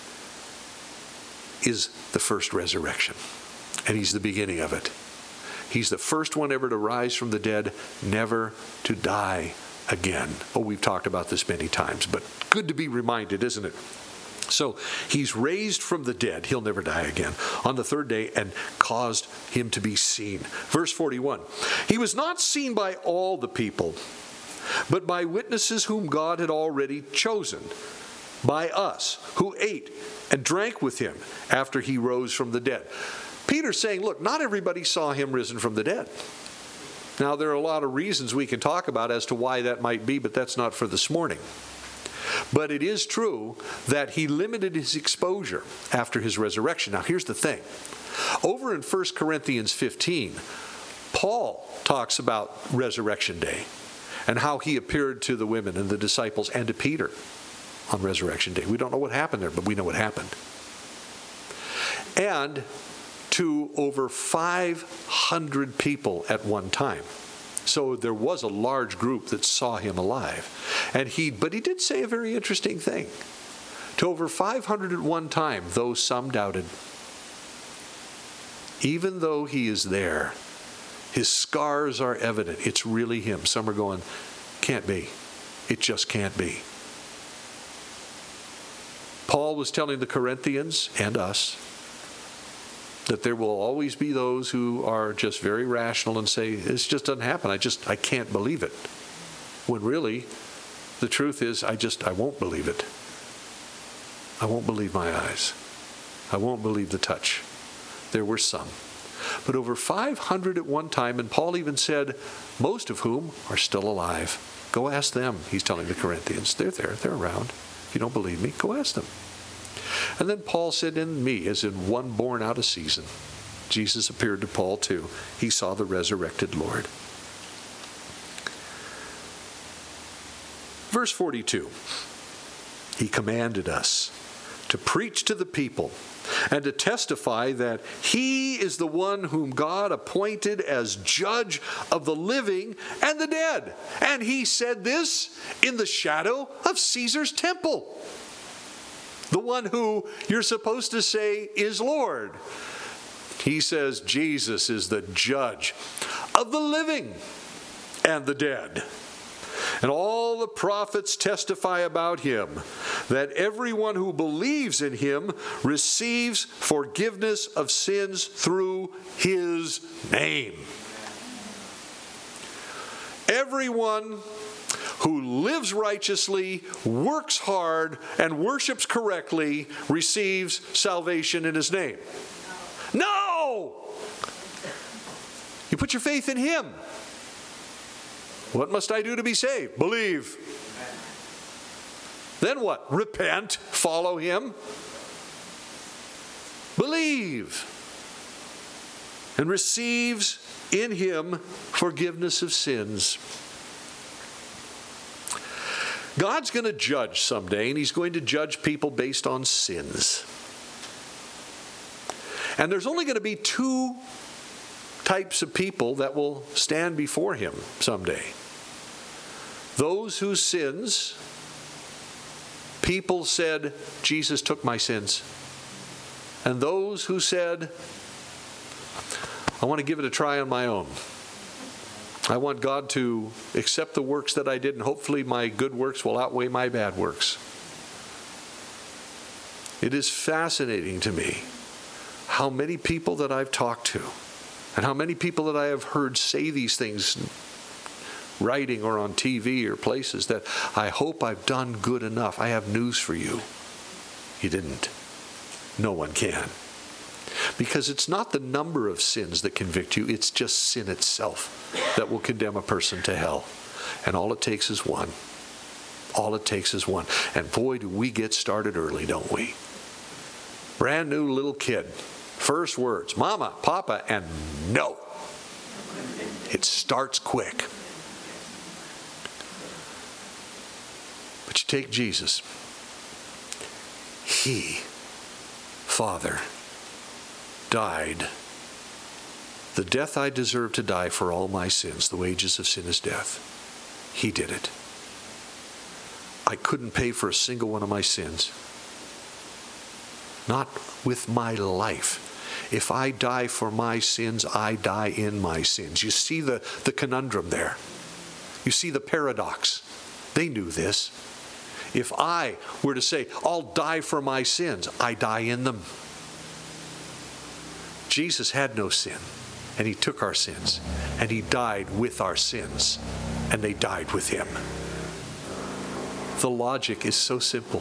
A: is the first resurrection, and He's the beginning of it. He's the first one ever to rise from the dead, never to die again. Oh, we've talked about this many times, but good to be reminded, isn't it? So He's raised from the dead. He'll never die again. On the third day, and caused him to be seen. Verse 41, He was not seen by all the people, but by witnesses whom God had already chosen, by us, who ate and drank with Him after He rose from the dead. Peter's saying, look, not everybody saw Him risen from the dead. Now, there are a lot of reasons we can talk about as to why that might be, but that's not for this morning. But it is true that He limited His exposure after His resurrection. Now, here's the thing. Over in 1 Corinthians 15, Paul talks about Resurrection Day and how he appeared to the women and the disciples and to Peter on Resurrection Day. We don't know what happened there, but we know what happened. And to over 500 people at one time. So there was a large group that saw Him alive. But he did say a very interesting thing. To over 500 at one time, though some doubted. Even though He is there, His scars are evident. It's really Him. Some are going, can't be. It just can't be. Paul was telling the Corinthians and us that there will always be those who are just very rational and say, this just doesn't happen. I can't believe it. When really, the truth is, I won't believe it. I won't believe my eyes. I won't believe the touch. There were some. But over 500 at one time, and Paul even said, most of whom are still alive. Go ask them, he's telling the Corinthians. They're there, they're around. If you don't believe me, go ask them. And then Paul said, in me, as in one born out of season. Jesus appeared to Paul too. He saw the resurrected Lord. Verse 42, He commanded us to preach to the people and to testify that He is the one whom God appointed as judge of the living and the dead. And He said this in the shadow of Caesar's temple. The one who you're supposed to say is Lord. He says Jesus is the judge of the living and the dead. And all the prophets testify about Him, that everyone who believes in Him receives forgiveness of sins through His name. Everyone who lives righteously, works hard, and worships correctly receives salvation in His name. No! You put your faith in Him. What must I do to be saved? Believe. Then what? Repent, follow him, believe, and receives in him forgiveness of sins. God's going to judge someday, and he's going to judge people based on sins. And there's only going to be two types of people that will stand before him someday. Those whose sins, people said, Jesus took my sins. And those who said, I want to give it a try on my own. I want God to accept the works that I did, and hopefully my good works will outweigh my bad works. It is fascinating to me how many people that I've talked to and how many people that I have heard say these things, writing or on TV or places, that I hope I've done good enough. I have news for you. You didn't. No one can. Because it's not the number of sins that convict you, it's just sin itself that will condemn a person to hell. And all it takes is one. All it takes is one. And boy, do we get started early, don't we? Brand new little kid. First words, Mama, Papa, and no. It starts quick. But you take Jesus. He, Father, died the death I deserve to die for all my sins. The wages of sin is death. He did it. I couldn't pay for a single one of my sins. Not with my life. If I die for my sins, I die in my sins. You see the conundrum there. You see the paradox. They knew this. If I were to say, I'll die for my sins, I die in them. Jesus had no sin, and he took our sins, and he died with our sins, and they died with him. The logic is so simple.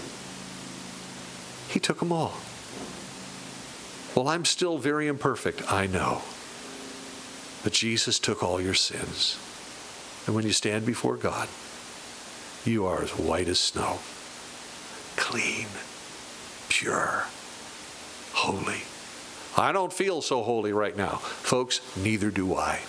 A: He took them all. Well, I'm still very imperfect, I know. But Jesus took all your sins. And when you stand before God, you are as white as snow. Clean, pure, holy. I don't feel so holy right now. Folks, neither do I.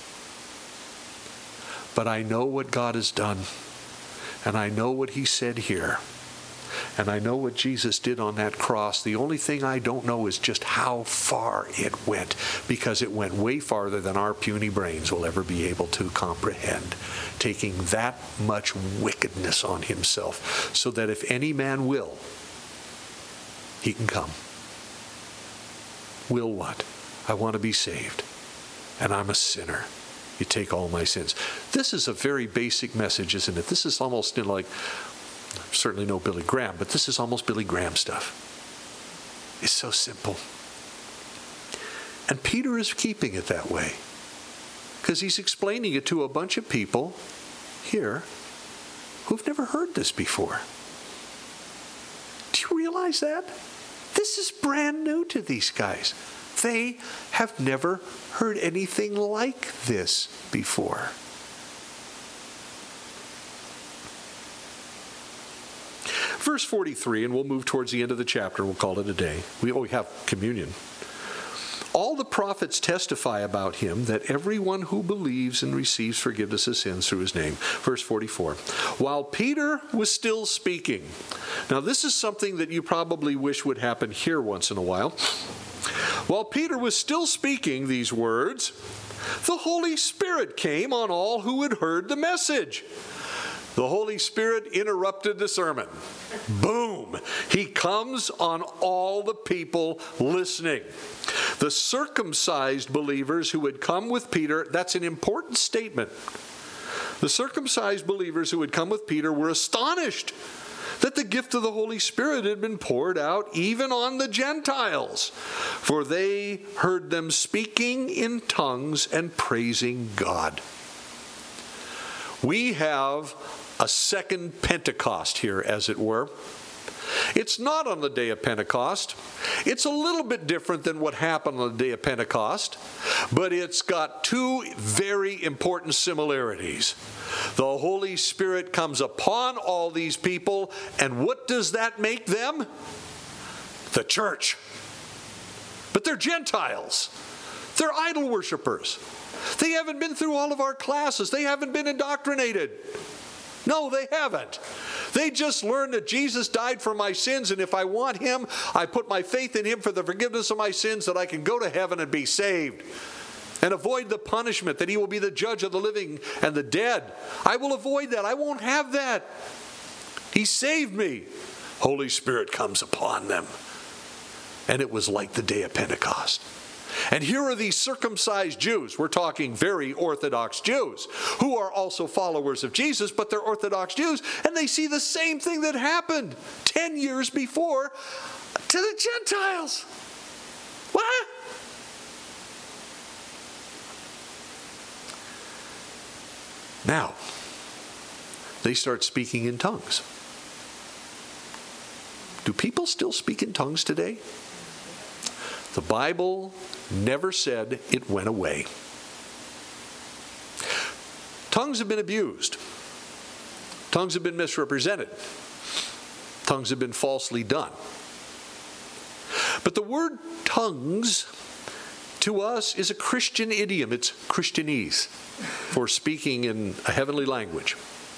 A: But I know what God has done. And I know what he said here. And I know what Jesus did on that cross. The only thing I don't know is just how far it went, because it went way farther than our puny brains will ever be able to comprehend, taking that much wickedness on himself, so that if any man will, he can come. Will what? I want to be saved, and I'm a sinner. You take all my sins. This is a very basic message, isn't it? This is almost like, I certainly know Billy Graham, but this is almost Billy Graham stuff. It's so simple. And Peter is keeping it that way, because he's explaining it to a bunch of people here who've never heard this before. Do you realize that? This is brand new to these guys. They have never heard anything like this before. Verse 43, and we'll move towards the end of the chapter. We'll call it a day. We have communion. All the prophets testify about him, that everyone who believes and receives forgiveness of sins through his name. Verse 44. While Peter was still speaking. Now this is something that you probably wish would happen here once in a while. While Peter was still speaking these words, the Holy Spirit came on all who had heard the message. The Holy Spirit interrupted the sermon. Boom! He comes on all the people listening. The circumcised believers who had come with Peter, that's an important statement. The circumcised believers who had come with Peter were astonished that the gift of the Holy Spirit had been poured out even on the Gentiles, for they heard them speaking in tongues and praising God. We have a second Pentecost here, as it were. It's not on the day of Pentecost. It's a little bit different than what happened on the day of Pentecost, but it's got two very important similarities. The Holy Spirit comes upon all these people, and what does that make them? The church. But they're Gentiles. They're idol worshipers. They haven't been through all of our classes. They haven't been indoctrinated. No, they haven't. They just learned that Jesus died for my sins, and if I want Him, I put my faith in Him for the forgiveness of my sins, that I can go to heaven and be saved and avoid the punishment, that He will be the judge of the living and the dead. I will avoid that. I won't have that. He saved me. Holy Spirit comes upon them. And it was like the day of Pentecost. And here are these circumcised Jews. We're talking very Orthodox Jews who are also followers of Jesus, but they're Orthodox Jews, and they see the same thing that happened 10 years before to the Gentiles. What? Now, they start speaking in tongues. Do people still speak in tongues today? The Bible never said it went away. Tongues have been abused. Tongues have been misrepresented. Tongues have been falsely done. But the word tongues to us is a Christian idiom. It's Christianese for speaking in a heavenly language.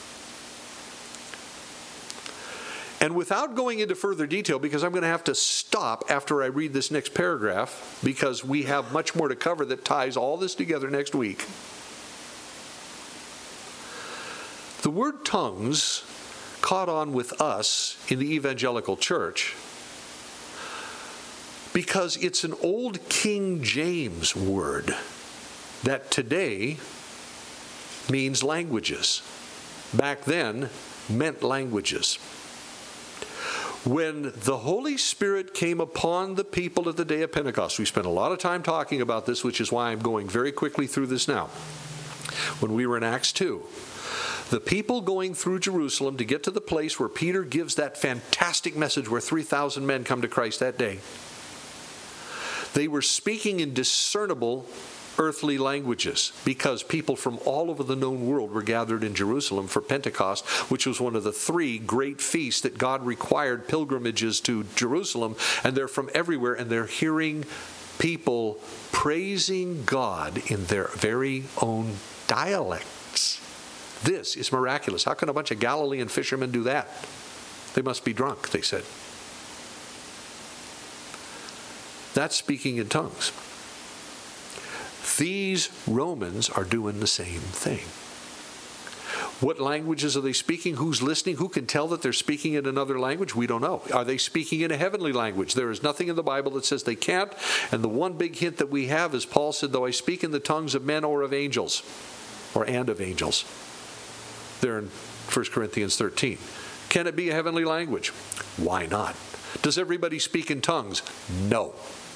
A: And without going into further detail, because I'm going to have to stop after I read this next paragraph, because we have much more to cover that ties all this together next week. The word tongues caught on with us in the evangelical church because it's an old King James word that today means languages. Back then meant languages. When the Holy Spirit came upon the people at the day of Pentecost, we spent a lot of time talking about this, which is why I'm going very quickly through this now. When we were in Acts 2, the people going through Jerusalem to get to the place where Peter gives that fantastic message where 3,000 men come to Christ that day, they were speaking in discernible earthly languages because people from all over the known world were gathered in Jerusalem for Pentecost, which was one of the 3 great feasts that God required pilgrimages to Jerusalem, and they're from everywhere, and they're hearing people praising God in their very own dialects. This is miraculous. How can a bunch of Galilean fishermen do that? They must be drunk, they said. That's speaking in tongues. These Romans are doing the same thing. What languages are they speaking? Who's listening? Who can tell that they're speaking in another language? We don't know. Are they speaking in a heavenly language? There is nothing in the Bible that says they can't. And the one big hint that we have is Paul said, though I speak in the tongues of men or of angels, and of angels. There in 1 Corinthians 13. Can it be a heavenly language? Why not? Does everybody speak in tongues? No.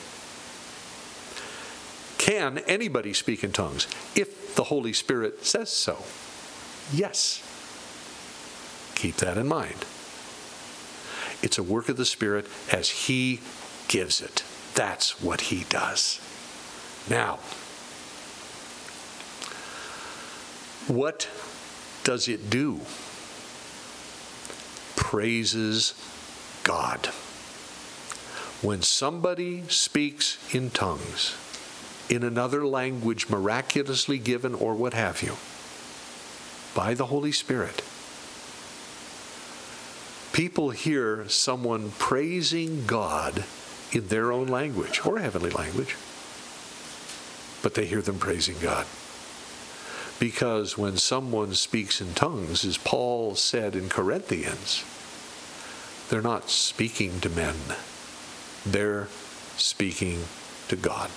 A: Can anybody speak in tongues? If the Holy Spirit says so. Yes. Keep that in mind. It's a work of the Spirit as He gives it. That's what He does. Now, what does it do? Praises God. When somebody speaks in tongues, in another language miraculously given or what have you, by the Holy Spirit, people hear someone praising God in their own language or heavenly language, but they hear them praising God. Because when someone speaks in tongues, as Paul said in Corinthians, they're not speaking to men, they're speaking to God.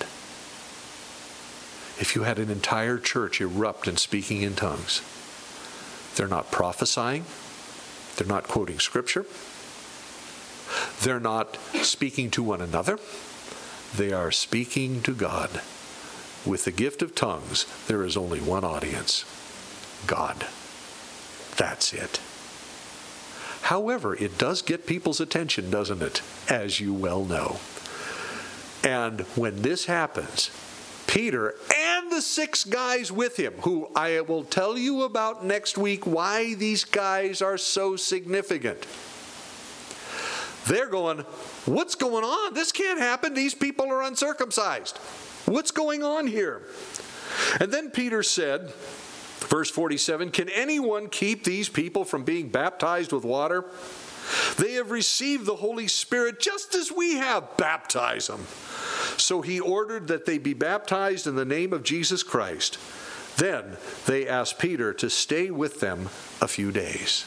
A: If you had an entire church erupt in speaking in tongues, they're not prophesying, they're not quoting scripture, they're not speaking to one another, they are speaking to God. With the gift of tongues, there is only one audience, God. That's it. However, it does get people's attention, doesn't it? As you well know. And when this happens, Peter and the the 6 guys with him, who I will tell you about next week why these guys are so significant. They're going, what's going on? This can't happen. These people are uncircumcised. What's going on here? And then Peter said, verse 47, can anyone keep these people from being baptized with water? They have received the Holy Spirit just as we have. Baptize them. So he ordered that they be baptized in the name of Jesus Christ. Then they asked Peter to stay with them a few days.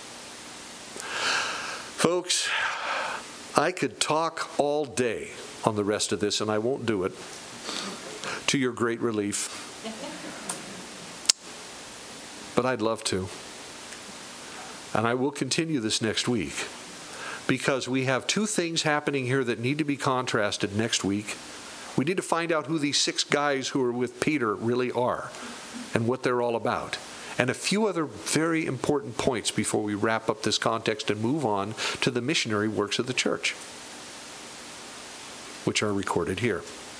A: Folks, I could talk all day on the rest of this, and I won't do it, to your great relief. But I'd love to. And I will continue this next week, because we have 2 things happening here that need to be contrasted next week. We need to find out who these 6 guys who are with Peter really are and what they're all about. And a few other very important points before we wrap up this context and move on to the missionary works of the church, which are recorded here.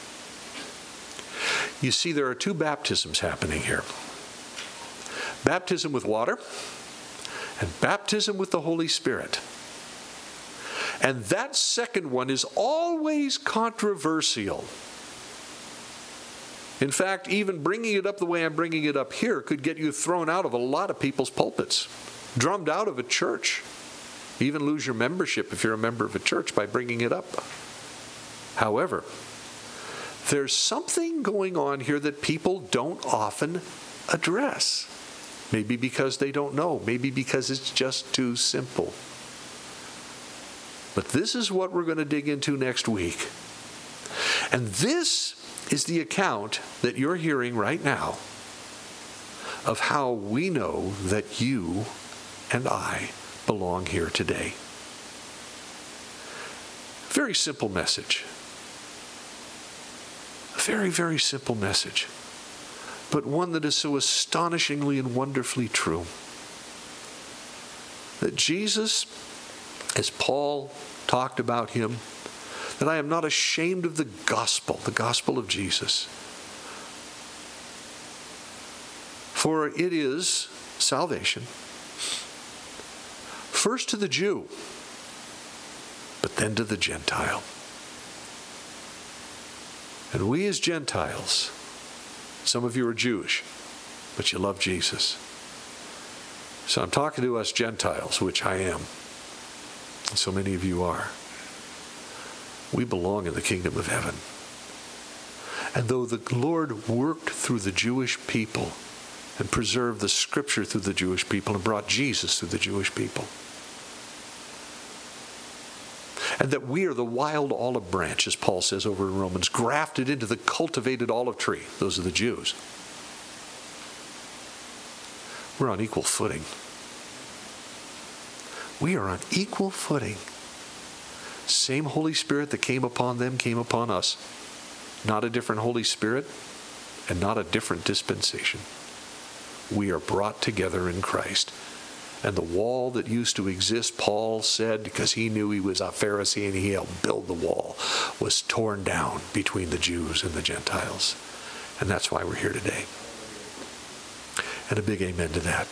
A: You see, there are 2 baptisms happening here. Baptism with water and baptism with the Holy Spirit. And that second one is always controversial. In fact, even bringing it up the way I'm bringing it up here could get you thrown out of a lot of people's pulpits, drummed out of a church, even lose your membership if you're a member of a church by bringing it up. However, there's something going on here that people don't often address. Maybe because they don't know. Maybe because it's just too simple. But this is what we're going to dig into next week. And this is the account that you're hearing right now of how we know that you and I belong here today. Very simple message. A very, very simple message. But one that is so astonishingly and wonderfully true. That Jesus, as Paul talked about him, that I am not ashamed of the gospel of Jesus. For it is salvation, first to the Jew, but then to the Gentile. And we as Gentiles, some of you are Jewish, but you love Jesus. So I'm talking to us Gentiles, which I am. And so many of you are. We belong in the kingdom of heaven. And though the Lord worked through the Jewish people and preserved the scripture through the Jewish people and brought Jesus through the Jewish people, and that we are the wild olive branch, as Paul says over in Romans, grafted into the cultivated olive tree. Those are the Jews. We're on equal footing. We are on equal footing. Same Holy Spirit that came upon them came upon us. Not a different Holy Spirit and not a different dispensation. We are brought together in Christ. And the wall that used to exist, Paul said, because he knew he was a Pharisee and he helped build the wall, was torn down between the Jews and the Gentiles. And that's why we're here today. And a big amen to that.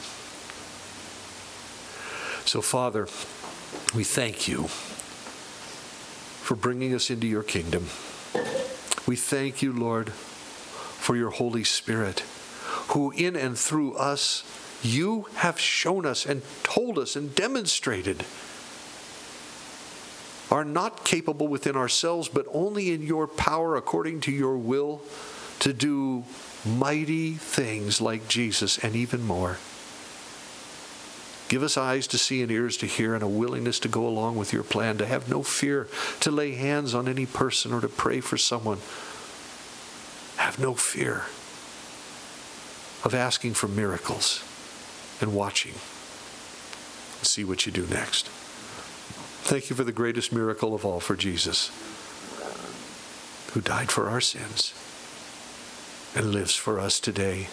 A: So, Father, we thank you for bringing us into your kingdom. We thank you, Lord, for your Holy Spirit, who in and through us you have shown us and told us and demonstrated are not capable within ourselves, but only in your power according to your will to do mighty things like Jesus and even more. Give us eyes to see and ears to hear and a willingness to go along with your plan, to have no fear to lay hands on any person or to pray for someone. Have no fear of asking for miracles and watching. See what you do next. Thank you for the greatest miracle of all, for Jesus, who died for our sins and lives for us today.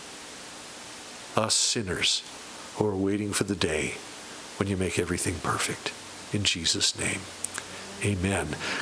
A: Us sinners who are waiting for the day when you make everything perfect. In Jesus' name, amen.